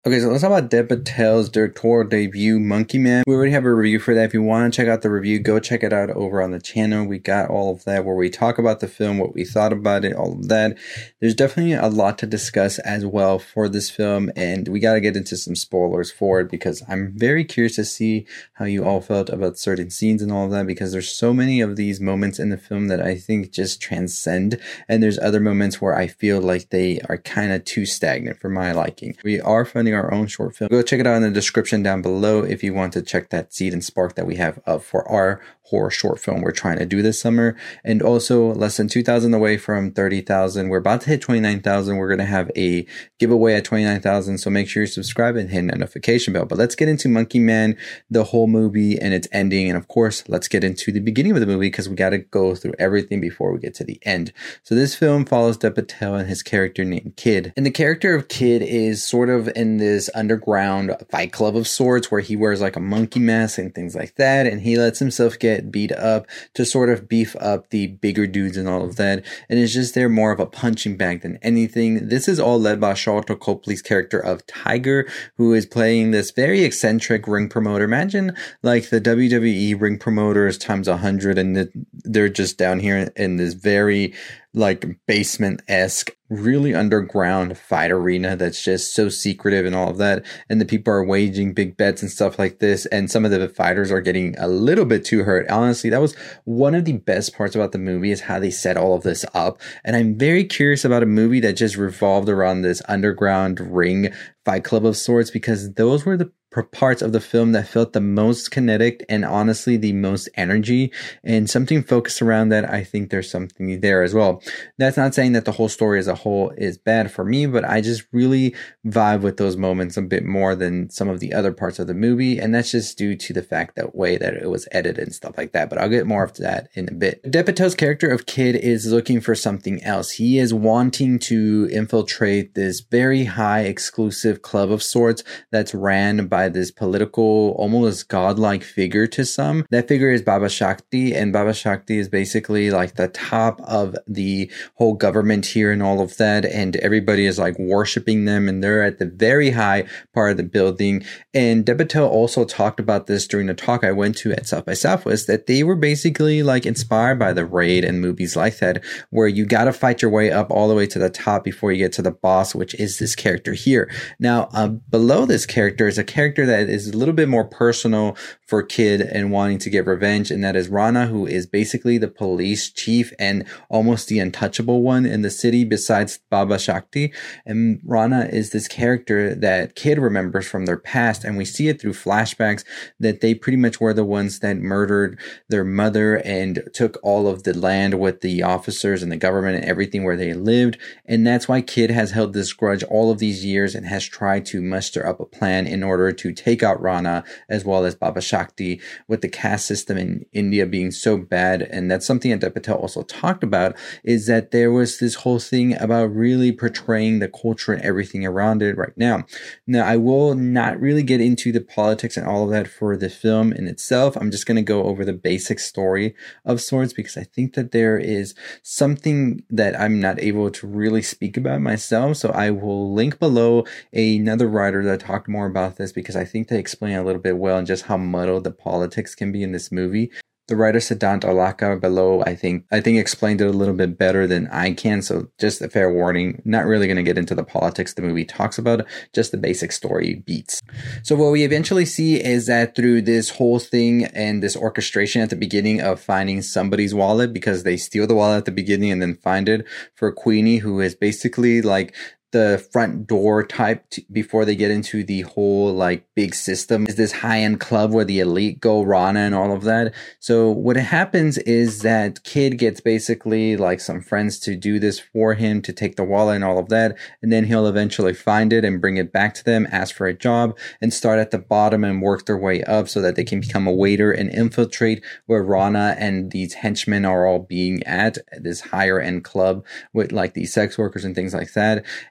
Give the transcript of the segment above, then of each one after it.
Okay, so let's talk about Dev Patel's directorial debut, Monkey Man. We already have a review for that. If you want to check out the review, go check it out over on the channel. We got all of that where we talk about the film, what we thought about it, all of that. There's definitely a lot to discuss as well for this film, and we got to get into some spoilers for it because I'm very curious to see how you all felt about certain scenes and all of that, because there's so many of these moments in the film that I think just transcend, and there's other moments where I feel like they are kind of too stagnant for my liking. We are funding our own short film. Go check it out in the description down below if you want to check that seed and spark that we have up for our horror short film we're trying to do this summer. And also, less than 2,000 away from 30,000. We're about to hit 29,000. We're going to have a giveaway at 29,000. So make sure you subscribe and hit the notification bell. But let's get into Monkey Man, the whole movie and its ending. And of course, let's get into the beginning of the movie because we got to go through everything before we get to the end. So this film follows Dev Patel and his character named Kid. And the character of Kid is sort of in this underground fight club of sorts where he wears like a monkey mask and things like that. And he lets himself get beat up to sort of beef up the bigger dudes and all of that. And it's just they're more of a punching bag than anything. This is all led by Sharlto Copley's character of Tiger, who is playing this very eccentric ring promoter. Imagine like the WWE ring promoters times 100, and they're just down here in this very like basement-esque, really underground fight arena that's just so secretive and all of that. And the people are waging big bets and stuff like this. And some of the fighters are getting a little bit too hurt. Honestly, that was one of the best parts about the movie, is how they set all of this up. And I'm very curious about a movie that just revolved around this underground ring fight club of sorts, because those were the parts of the film that felt the most kinetic and honestly the most energy, and something focused around that. I think there's something there as well. That's not saying that the whole story as a whole is bad for me, but I just really vibe with those moments a bit more than some of the other parts of the movie, and that's just due to the fact that way that it was edited and stuff like that. But I'll get more of that in a bit. Dev Patel's character of Kid is looking for something else. He is wanting to infiltrate this very high exclusive club of sorts that's ran by this political, almost godlike figure to some. That figure is Baba Shakti, and Baba Shakti is basically like the top of the whole government here and all of that, and everybody is like worshiping them, and they're at the very high part of the building. And Dev Patel also talked about this during a talk I went to at South by Southwest, that they were basically like inspired by The Raid and movies like that, where you got to fight your way up all the way to the top before you get to the boss, which is this character here. Now, below this character is a character that is a little bit more personal for Kid and wanting to get revenge, and that is Rana, who is basically the police chief and almost the untouchable one in the city besides Baba Shakti. And Rana is this character that Kid remembers from their past, and we see it through flashbacks that they pretty much were the ones that murdered their mother and took all of the land with the officers and the government and everything where they lived. And that's why Kid has held this grudge all of these years and has tried to muster up a plan in order to take out Rana as well as Baba Shakti, with the caste system in India being so bad. And that's something that Dev Patel also talked about, is that there was this whole thing about really portraying the culture and everything around it right now. Now, I will not really get into the politics and all of that for the film in itself. I'm just going to go over the basic story of sorts, because I think that there is something that I'm not able to really speak about myself. So I will link below another writer that talked more about this, because I think they explain a little bit well and just how muddled the politics can be in this movie. The writer Siddhant Alaka below, I think explained it a little bit better than I can. So just a fair warning, not really going to get into the politics the movie talks about, just the basic story beats. So what we eventually see is that through this whole thing and this orchestration at the beginning of finding somebody's wallet, because they steal the wallet at the beginning and then find it for Queenie, who is basically like the front door type before they get into the whole like big system, is this high-end club where the elite go, Rana and all of that. So what happens is that Kid gets basically like some friends to do this for him, to take the wallet and all of that, and then he'll eventually find it and bring it back to them, ask for a job, and start at the bottom and work their way up so that they can become a waiter and infiltrate where Rana and these henchmen are all being at this higher end club with like these sex workers and things like that.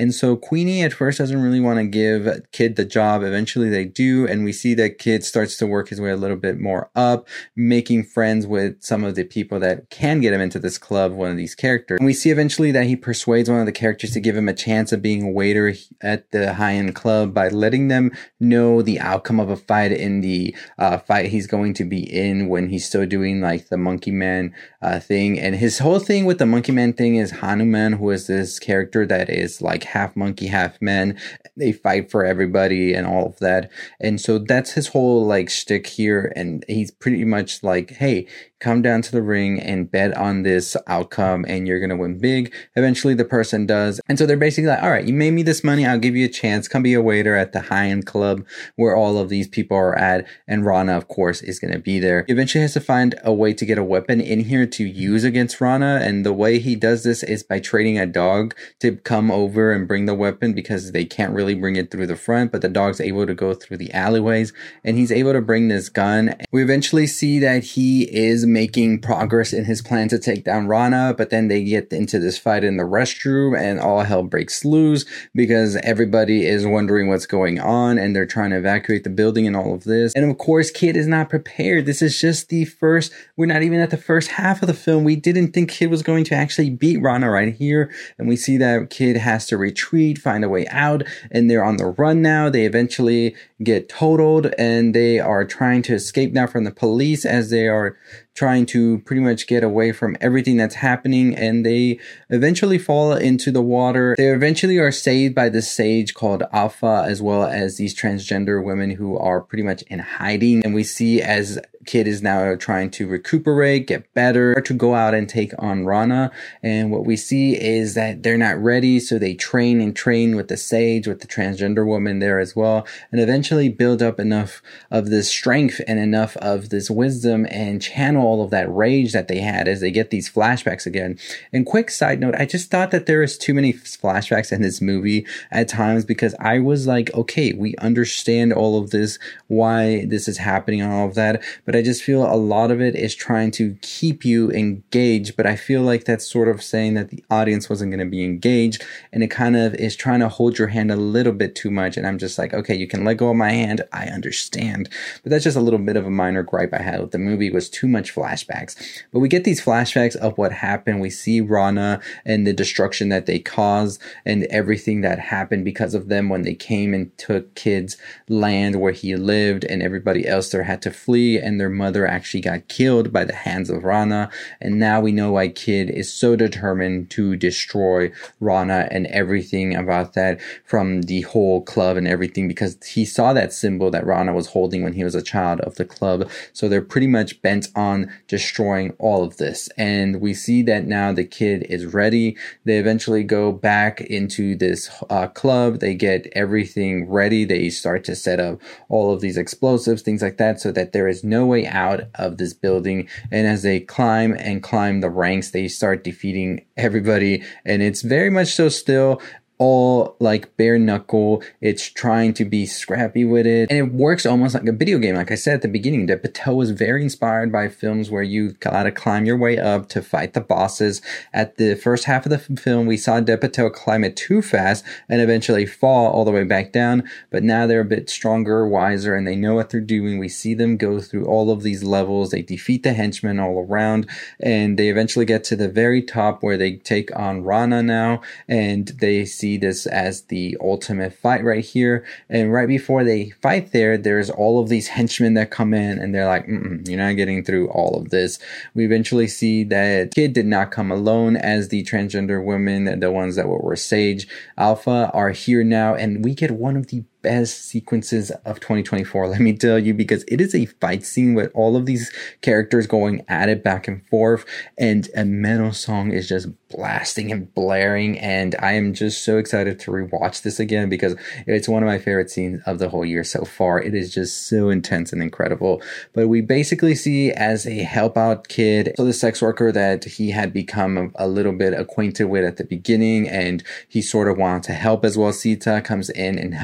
And so Queenie at first doesn't really want to give Kid the job. Eventually they do, and we see that Kid starts to work his way a little bit more up, making friends with some of the people that can get him into this club, one of these characters. And we see eventually that he persuades one of the characters to give him a chance of being a waiter at the high-end club by letting them know the outcome of a fight in the fight he's going to be in when he's still doing like the Monkey Man thing. And his whole thing with the Monkey Man thing is Hanuman, who is this character that is like half monkey, half man. They fight for everybody and all of that. And so that's his whole like shtick here. And he's pretty much like, hey, come down to the ring and bet on this outcome and you're going to win big. Eventually the person does. And so they're basically like, all right, you made me this money. I'll give you a chance. Come be a waiter at the high-end club where all of these people are at. And Rana, of course, is going to be there. He eventually has to find a way to get a weapon in here to use against Rana. And the way he does this is by trading a dog to come over and bring the weapon, because they can't really bring it through the front, but the dog's able to go through the alleyways and he's able to bring this gun. We eventually see that he is making progress in his plan to take down Rana, but then they get into this fight in the restroom and all hell breaks loose because everybody is wondering what's going on and they're trying to evacuate the building and all of this. And of course, Kid is not prepared. This is just we're not even at the first half of the film. We didn't think Kid was going to actually beat Rana right here. And we see that Kid has to retreat, find a way out, and they're on the run now. They eventually get totaled and they are trying to escape now from the police as they are trying to pretty much get away from everything that's happening, and they eventually fall into the water. They eventually are saved by this sage called Alpha, as well as these transgender women who are pretty much in hiding. And we see as Kid is now trying to recuperate, get better, to go out and take on Rana. And what we see is that they're not ready, so they train with the sage, with the transgender woman there as well, and eventually build up enough of this strength and enough of this wisdom and channel all of that rage that they had as they get these flashbacks again. And quick side note, I just thought that there is too many flashbacks in this movie at times, because I was like, okay, we understand all of this, why this is happening and all of that, but I just feel a lot of it is trying to keep you engaged, but I feel like that's sort of saying that the audience wasn't going to be engaged, and it kind of is trying to hold your hand a little bit too much. And I'm just like, okay, you can let go of my hand, I understand, but that's just a little bit of a minor gripe I had with the movie, was too much flashbacks. But we get these flashbacks of what happened. We see Rana and the destruction that they caused and everything that happened because of them when they came and took Kid's land where he lived, and everybody else there had to flee, and their mother actually got killed by the hands of Rana. And now we know why Kid is so determined to destroy Rana and everything about that, from the whole club and everything, because he saw that symbol that Rana was holding when he was a child of the club. So they're pretty much bent on destroying all of this. And we see that now the Kid is ready. They eventually go back into this club. They get everything ready. They start to set up all of these explosives, things like that, so that there is no way out of this building. And as they climb the ranks, they start defeating everybody. And it's very much so still all like bare knuckle. It's trying to be scrappy with it, and it works almost like a video game. Like I said at the beginning, Dev Patel was very inspired by films where you gotta climb your way up to fight the bosses. At the first half of the film, we saw Dev Patel climb it too fast and eventually fall all the way back down, but now they're a bit stronger, wiser, and they know what they're doing. We see them go through all of these levels. They defeat the henchmen all around, and they eventually get to the very top where they take on Rana now, and they see this as the ultimate fight right here. And right before they fight there's all of these henchmen that come in, and they're like, you're not getting through all of this. We eventually see that Kid did not come alone, as the transgender women, the ones that were Sage, Alpha, are here now, and we get one of the best sequences of 2024, let me tell you, because it is a fight scene with all of these characters going at it back and forth, and a metal song is just blasting and blaring, and I am just so excited to rewatch this again because it's one of my favorite scenes of the whole year so far. It is just so intense and incredible. But we basically see as a help out Kid, so the sex worker that he had become a little bit acquainted with at the beginning, and he sort of wanted to help as well. Sita comes in and helps take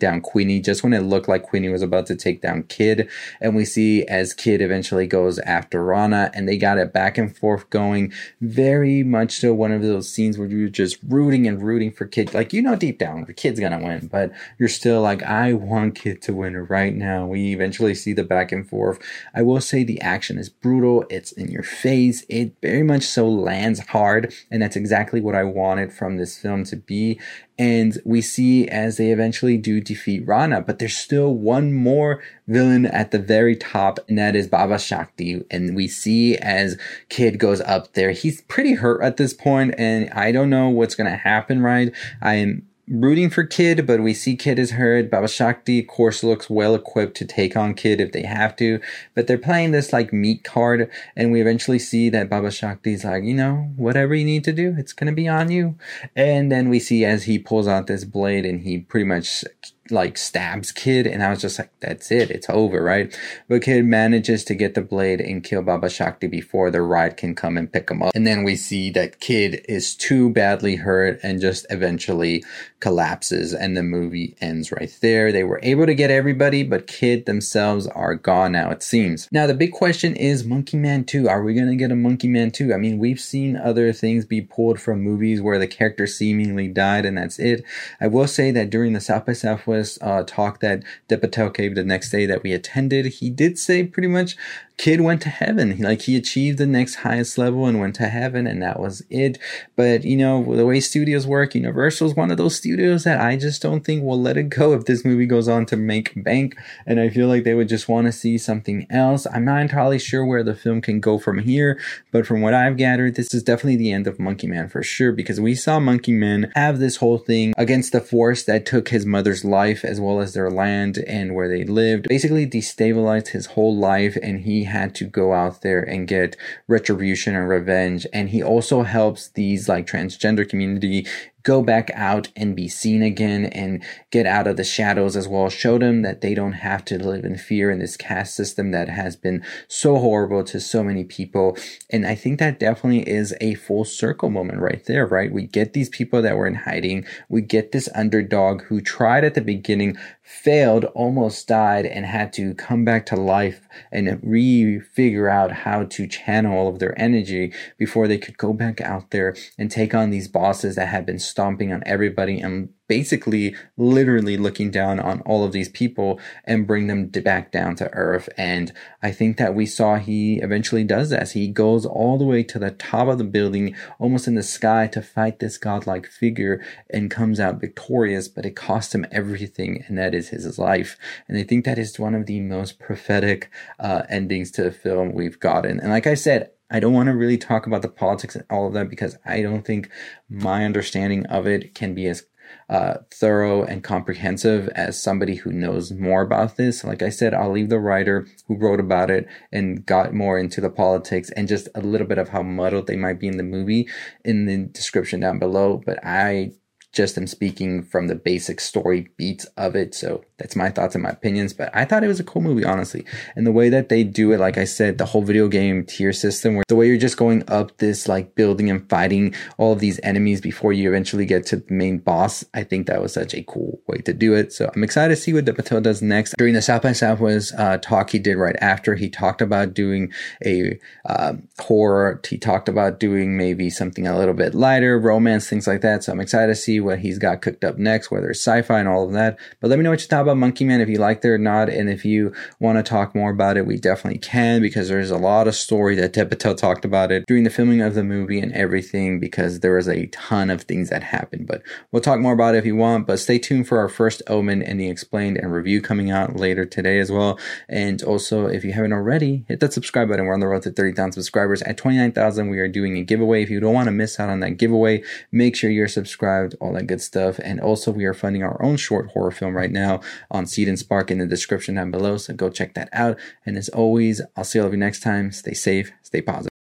down Queenie, just when it looked like Queenie was about to take down Kid. And we see as Kid eventually goes after Rana, and they got it back and forth going. Very much so one of those scenes where you're just rooting and rooting for Kid. Like, you know deep down the Kid's gonna win, but you're still like, I want Kid to win right now. We eventually see the back and forth. I will say the action is brutal. It's in your face. It very much so lands hard, and that's exactly what I wanted from this film to be. And we see as they eventually do defeat Rana, but there's still one more villain at the very top, and that is Baba Shakti. And we see as Kid goes up there, he's pretty hurt at this point, and I don't know what's going to happen, right? I am rooting for Kid, but we see Kid is hurt. Baba Shakti, of course, looks well equipped to take on Kid if they have to, but they're playing this like meat card, and we eventually see that Baba Shakti's like, you know, whatever you need to do, it's gonna be on you. And then we see as he pulls out this blade and he pretty much like stabs Kid, and I was just like, that's it, it's over, right? But Kid manages to get the blade and kill Baba Shakti before the ride can come and pick him up. And then we see that Kid is too badly hurt and just eventually collapses, and the movie ends right there. They were able to get everybody, but Kid themselves are gone now, it seems. Now the big question is Monkey Man 2. Are we gonna get a Monkey Man 2? I mean, we've seen other things be pulled from movies where the character seemingly died and that's it. I will say that during the South by Southwest talk that Dev Patel gave the next day that we attended, he did say pretty much Kid went to heaven. He achieved the next highest level and went to heaven, and that was it. But, you know, the way studios work, Universal is one of those studios that I just don't think will let it go if this movie goes on to make bank, and I feel like they would just want to see something else. I'm not entirely sure where the film can go from here, but from what I've gathered, this is definitely the end of Monkey Man for sure, because we saw Monkey Man have this whole thing against the force that took his mother's life as well as their land and where they lived, basically destabilized his whole life, and he had to go out there and get retribution and revenge. And he also helps these like transgender community go back out and be seen again and get out of the shadows as well. Show them that they don't have to live in fear in this caste system that has been so horrible to so many people. And I think that definitely is a full circle moment right there, right? We get these people that were in hiding. We get this underdog who tried at the beginning, failed, almost died, and had to come back to life and re-figure out how to channel all of their energy before they could go back out there and take on these bosses that had been stomping on everybody and basically literally looking down on all of these people and bring them back down to earth. And I think that we saw he eventually does this. He goes all the way to the top of the building, almost in the sky, to fight this godlike figure and comes out victorious, but it cost him everything, and that is his life. And I think that is one of the most prophetic endings to the film we've gotten. And like I said, I don't want to really talk about the politics and all of that because I don't think my understanding of it can be as thorough and comprehensive as somebody who knows more about this. Like I said, I'll leave the writer who wrote about it and got more into the politics and just a little bit of how muddled they might be in the movie in the description down below. But I just am speaking from the basic story beats of it. So that's my thoughts and my opinions, but I thought it was a cool movie, honestly. And the way that they do it, like I said, the whole video game tier system, where the way you're just going up this like building and fighting all of these enemies before you eventually get to the main boss, I think that was such a cool way to do it. So I'm excited to see what Dev Patel does next. During the South by Southwest talk he did right after, he talked about doing a horror. He talked about doing maybe something a little bit lighter, romance, things like that. So I'm excited to see what he's got cooked up next, whether it's sci-fi and all of that. But let me know what you thought about Monkey Man, if you liked it or not, and if you want to talk more about it, we definitely can, because there's a lot of story that Dev Patel talked about it during the filming of the movie and everything, because there was a ton of things that happened. But we'll talk more about it if you want, but stay tuned for our first Omen and the Explained and review coming out later today as well. And also, if you haven't already, hit that subscribe button. We're on the road to 30,000 subscribers. At 29,000, we are doing a giveaway. If you don't want to miss out on that giveaway, make sure you're subscribed, all that good stuff. And also, we are funding our own short horror film right now on Seed and Spark in the description down below, so go check that out. And as always, I'll see all of you next time. Stay safe, stay positive.